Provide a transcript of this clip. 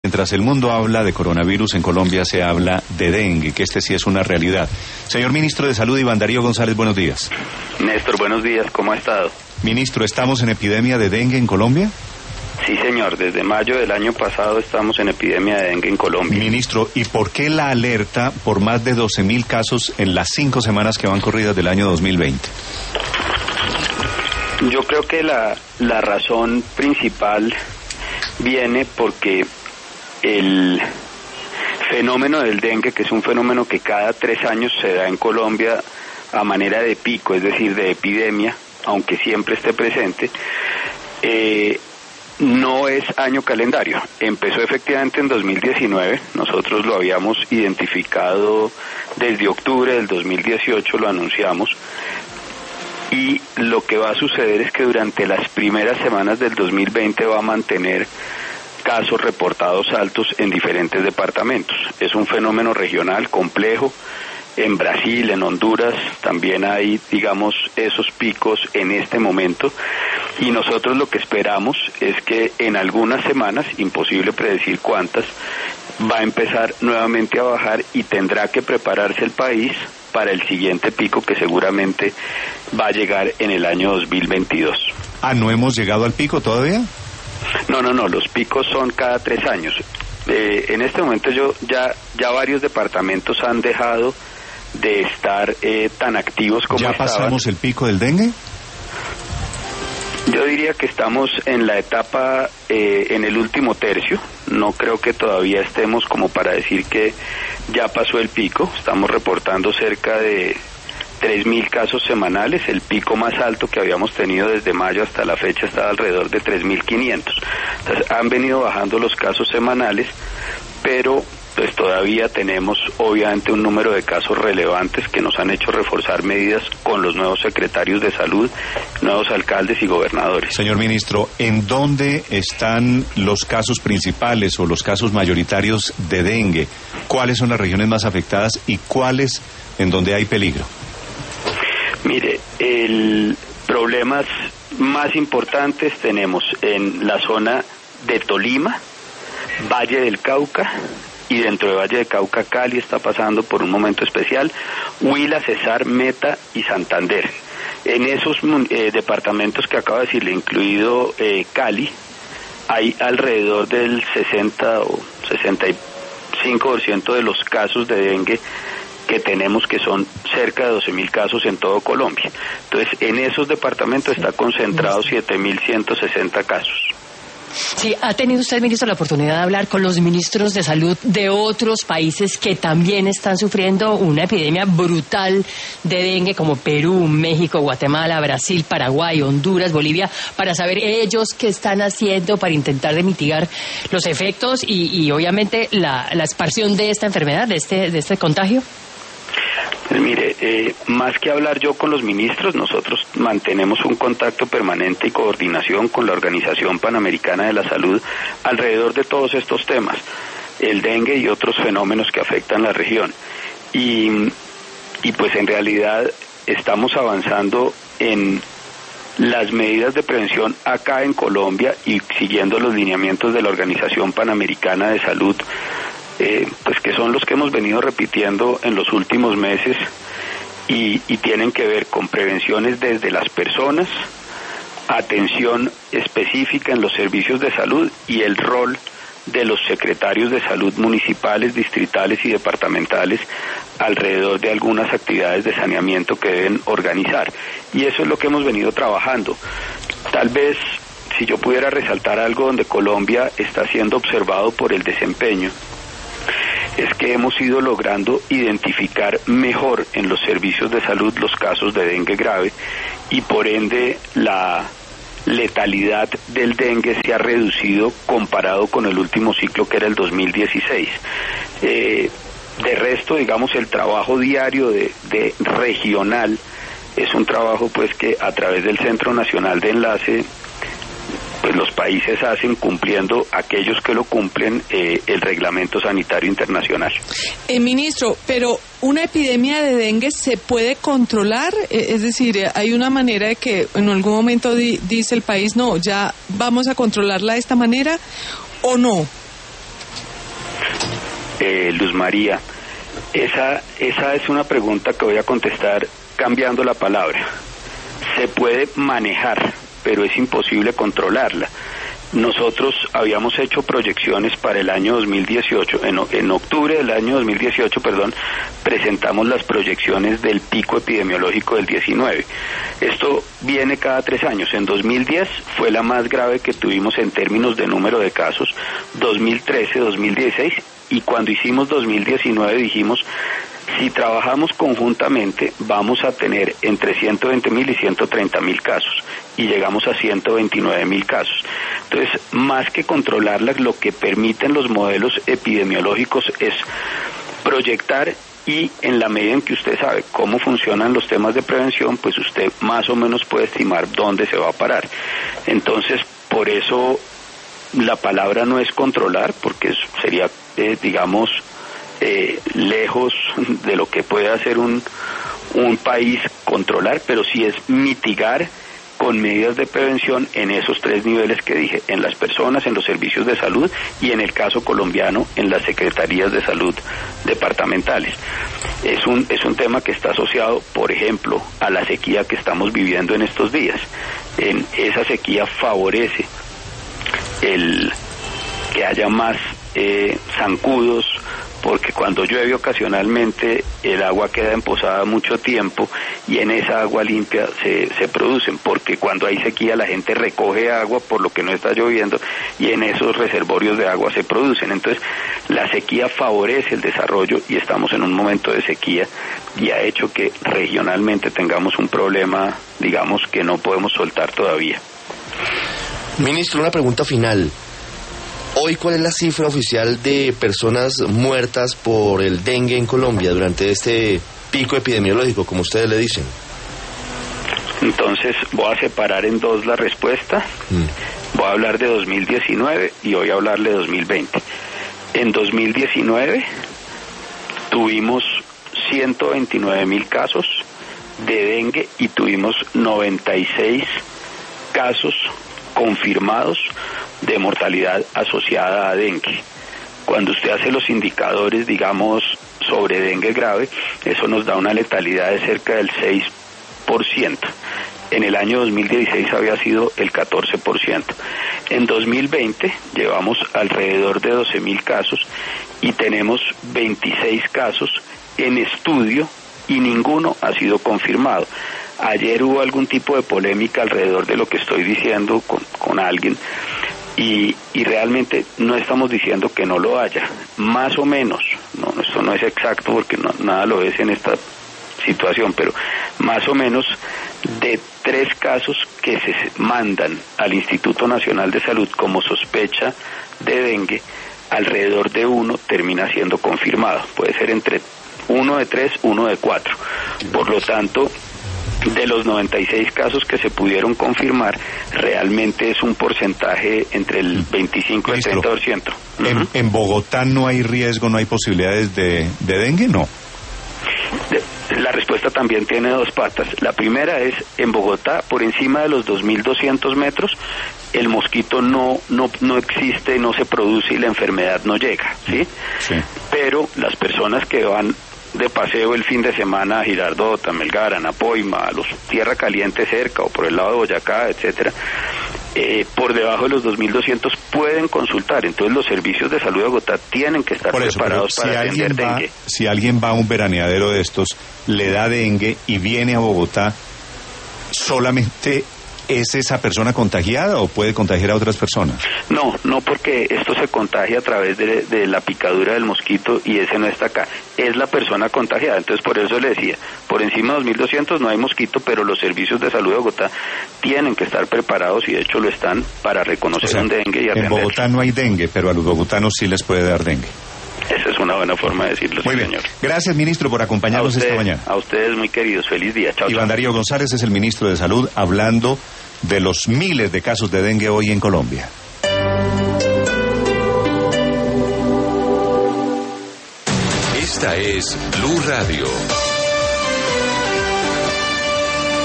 Mientras el mundo habla de coronavirus, en Colombia se habla de dengue, que sí es una realidad. Señor Ministro de Salud, Iván Darío González, buenos días. Néstor, buenos días, ¿cómo ha estado? Ministro, ¿estamos en epidemia de dengue en Colombia? Sí, señor, desde mayo del año pasado estamos en epidemia de dengue en Colombia. Ministro, ¿y por qué la alerta por más de 12.000 casos en las 5 semanas que van corridas del año 2020? Yo creo que la razón principal viene porque el fenómeno del dengue, que es un fenómeno que cada 3 años se da en Colombia a manera de pico, es decir, de epidemia, aunque siempre esté presente, no es año calendario. Empezó efectivamente en 2019, nosotros lo habíamos identificado desde octubre del 2018, lo anunciamos, y lo que va a suceder es que durante las primeras semanas del 2020 va a mantener casos reportados altos en diferentes departamentos. Es un fenómeno regional complejo. En Brasil, en Honduras, también hay, digamos, esos picos en este momento. Y nosotros lo que esperamos es que en algunas semanas, imposible predecir cuántas, va a empezar nuevamente a bajar y tendrá que prepararse el país para el siguiente pico que seguramente va a llegar en el año 2022. ¿No hemos llegado al pico todavía? No, los picos son cada 3 años. En este momento ya varios departamentos han dejado de estar tan activos como estaban. ¿Ya pasamos el pico del dengue? Yo diría que estamos en la etapa, en el último tercio. No creo que todavía estemos como para decir que ya pasó el pico. Estamos reportando cerca de 3.000 casos semanales. El pico más alto que habíamos tenido desde mayo hasta la fecha estaba alrededor de 3.500. Entonces han venido bajando los casos semanales, pero pues todavía tenemos obviamente un número de casos relevantes que nos han hecho reforzar medidas con los nuevos secretarios de salud, nuevos alcaldes y gobernadores. Señor ministro, ¿en dónde están los casos principales o los casos mayoritarios de dengue? ¿Cuáles son las regiones más afectadas y cuáles en donde hay peligro? Mire, problemas más importantes tenemos en la zona de Tolima, Valle del Cauca, y dentro de Valle de Cauca, Cali está pasando por un momento especial, Huila, Cesar, Meta y Santander. En esos departamentos que acabo de decirle, incluido Cali, hay alrededor del 60 o 65% de los casos de dengue que tenemos, que son cerca de 12.000 casos en todo Colombia. Entonces, en esos departamentos está concentrado 7.160 casos. Sí, ¿ha tenido usted, ministro, la oportunidad de hablar con los ministros de salud de otros países que también están sufriendo una epidemia brutal de dengue, como Perú, México, Guatemala, Brasil, Paraguay, Honduras, Bolivia, para saber ellos qué están haciendo para intentar de mitigar los efectos y obviamente la expansión de esta enfermedad, de este contagio? Pues mire, más que hablar yo con los ministros, nosotros mantenemos un contacto permanente y coordinación con la Organización Panamericana de la Salud alrededor de todos estos temas, el dengue y otros fenómenos que afectan la región. Y pues en realidad estamos avanzando en las medidas de prevención acá en Colombia y siguiendo los lineamientos de la Organización Panamericana de Salud, pues que son los que hemos venido repitiendo en los últimos meses y tienen que ver con prevenciones desde las personas, atención específica en los servicios de salud y el rol de los secretarios de salud municipales, distritales y departamentales alrededor de algunas actividades de saneamiento que deben organizar. Y eso es lo que hemos venido trabajando. Tal vez, si yo pudiera resaltar algo donde Colombia está siendo observado por el desempeño, es que hemos ido logrando identificar mejor en los servicios de salud los casos de dengue grave y por ende la letalidad del dengue se ha reducido comparado con el último ciclo que era el 2016. De resto, digamos, el trabajo diario de regional es un trabajo pues que a través del Centro Nacional de Enlace pues los países hacen, cumpliendo aquellos que lo cumplen, el reglamento sanitario internacional. Ministro, pero ¿una epidemia de dengue se puede controlar? Es decir, ¿hay una manera de que en algún momento dice el país, no, ya vamos a controlarla de esta manera, o no? Luz María, esa es una pregunta que voy a contestar cambiando la palabra. Se puede manejar, pero es imposible controlarla. Nosotros habíamos hecho proyecciones para el año 2018, en octubre del año 2018, presentamos las proyecciones del pico epidemiológico del 19. Esto viene cada 3 años. En 2010 fue la más grave que tuvimos en términos de número de casos, 2013, 2016, y cuando hicimos 2019 dijimos, si trabajamos conjuntamente vamos a tener entre 120.000 y 130.000 casos, y llegamos a 129.000 casos. Entonces, más que controlarlas, lo que permiten los modelos epidemiológicos es proyectar, y en la medida en que usted sabe cómo funcionan los temas de prevención, pues usted más o menos puede estimar dónde se va a parar. Entonces, por eso la palabra no es controlar, porque sería, lejos de lo que puede hacer un país controlar, pero sí es mitigar con medidas de prevención en esos 3 niveles que dije, en las personas, en los servicios de salud y en el caso colombiano, en las secretarías de salud departamentales. Es un tema que está asociado, por ejemplo, a la sequía que estamos viviendo en estos días. Esa sequía favorece el que haya más zancudos, porque cuando llueve ocasionalmente el agua queda emposada mucho tiempo y en esa agua limpia se producen, porque cuando hay sequía la gente recoge agua por lo que no está lloviendo y en esos reservorios de agua se producen. Entonces la sequía favorece el desarrollo y estamos en un momento de sequía y ha hecho que regionalmente tengamos un problema, que no podemos soltar todavía. Ministro, una pregunta final. Hoy, ¿cuál es la cifra oficial de personas muertas por el dengue en Colombia durante este pico epidemiológico, como ustedes le dicen? Entonces, voy a separar en 2 la respuesta. Voy a hablar de 2019 y voy a hablarle de 2020. En 2019 tuvimos 129.000 casos de dengue y tuvimos 96 casos confirmados de mortalidad asociada a dengue. Cuando usted hace los indicadores, sobre dengue grave, eso nos da una letalidad de cerca del 6%. En el año 2016 había sido el 14%. En 2020 llevamos alrededor de 12.000 casos y tenemos 26 casos en estudio y ninguno ha sido confirmado. Ayer hubo algún tipo de polémica alrededor de lo que estoy diciendo con alguien y realmente no estamos diciendo que no lo haya, más o menos, esto no es exacto porque nada lo es en esta situación, pero más o menos de 3 casos que se mandan al Instituto Nacional de Salud como sospecha de dengue, alrededor de 1 termina siendo confirmado, puede ser entre 1 de 3, 1 de 4, por lo tanto, de los 96 casos que se pudieron confirmar, realmente es un porcentaje entre el 25 y el 30%. ¿En Bogotá no hay riesgo, no hay posibilidades de dengue? No. La respuesta también tiene 2 patas. La primera es, en Bogotá, por encima de los 2.200 metros, el mosquito no existe, no se produce y la enfermedad no llega, ¿sí? Sí. Pero las personas que van de paseo el fin de semana a Girardota, Melgar, Napoima, a los Tierra Caliente cerca o por el lado de Boyacá, etcétera, por debajo de los 2.200 pueden consultar. Entonces los servicios de salud de Bogotá tienen que estar preparados para atender dengue. Si alguien va a un veraneadero de estos, le da dengue y viene a Bogotá, ¿solamente es esa persona contagiada o puede contagiar a otras personas? No, porque esto se contagia a través de la picadura del mosquito y ese no está acá. Es la persona contagiada. Entonces, por eso le decía, por encima de 2.200 no hay mosquito, pero los servicios de salud de Bogotá tienen que estar preparados y de hecho lo están para reconocer un dengue y atenderlo. En Bogotá no hay dengue, pero a los bogotanos sí les puede dar dengue. Esa es una buena forma de decirlo, muy bien, señor. Gracias, ministro, por acompañarnos esta mañana. A ustedes, muy queridos. Feliz día. Chao. Iván Darío González es el ministro de Salud, hablando de los miles de casos de dengue hoy en Colombia. Esta es Blue Radio.